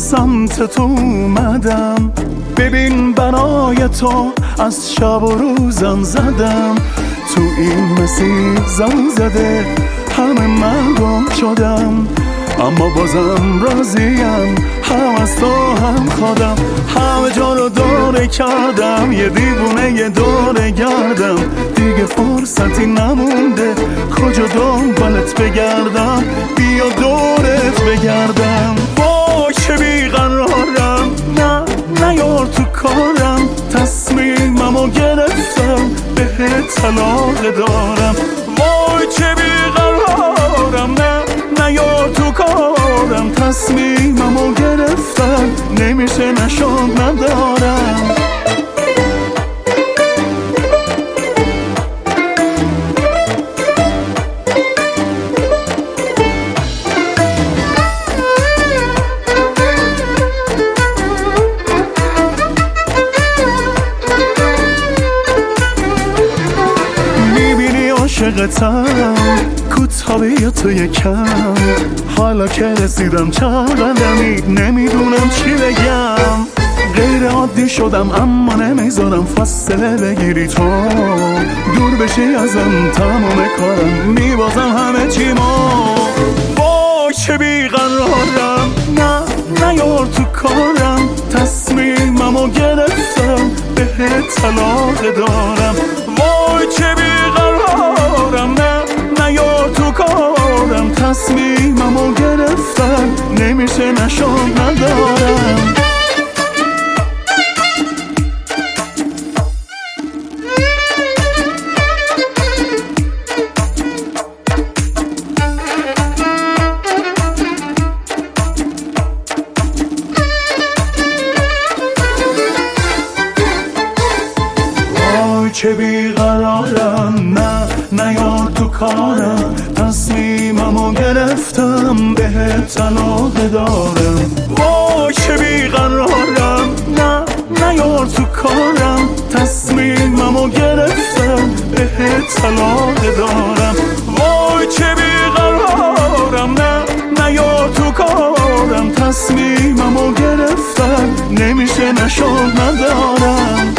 سمت تو اومدم، ببین برای تو از شب و روزم زدم. تو این مسیر زن زده همه من گم شدم، اما بازم راضیم، هم از تو هم خودم. همه جا رو دوره کردم، یه دیوونه یه دوره گردم. دیگه فرصتی نمونده کجا دنبالت بگردم، بیا دورت بگردم. وای چه بیقرارم، نه یار تو کارم، تصمیممو گرفتم بهت طلاق دارم. وای چه بیقرارم، نه یار تو کارم، تصمیممو گرفتم نمیشه نشان ندارم. عاشقتم کوتاه بیا تو یکم، حالا که رسیدم چند قدمی نمیدونم چی بگم. غیر عادی شدم اما نمیذارم فاصله بگیری تو، دور بشی ازم تمام کارم میبازم همه چیمو. وای چه بیقرارم، نه یار تو کارم، تصمیممو گرفتم بهت طلاق دارم. وای چه بیقرارم، نه یار تو کارم، تصمیممو گرفتم نمیشه نشان ندارم. چه بیقرارم، نه یار تو کارم، تصمیممو گرفتم بهت طلاق دارم. وای چه بیقرارم، نه یار تو کارم، تصمیممو گرفتم بهت طلاق دارم. وای چه بیقرارم، نه یار تو کارم، تصمیممو گرفتم نمیشه نشان ندارم.